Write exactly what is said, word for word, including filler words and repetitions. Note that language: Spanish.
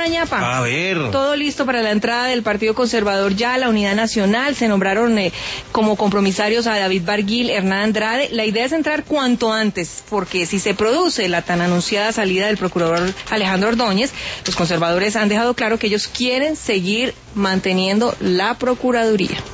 ñapa. A ver. Todo listo para la entrada del Partido Conservador ya a la Unidad Nacional. Se nombraron eh, como compromisarios a David Barguil, Hernán Andrade. La idea es entrar cuanto antes, porque si se produce la tan anunciada salida del procurador Alejandro Ordóñez, los conservadores han dejado claro que ellos quieren seguir manteniendo la Procuraduría.